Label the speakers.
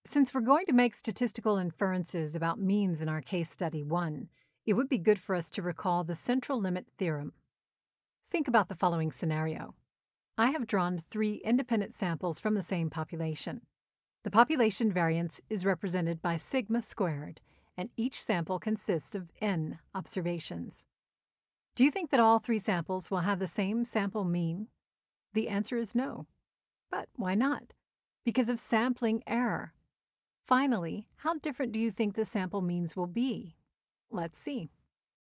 Speaker 1: Since we're going to make statistical inferences about means in our case study 1, it would be good for us to recall the central limit theorem. Think about the following scenario. I have drawn 3 independent samples from the same population. The population variance is represented by sigma squared, and each sample consists of n observations. Do you think that all 3 samples will have the same sample mean? The answer is no. But why not? Because of sampling error. Finally, how different do you think the sample means will be? Let's see.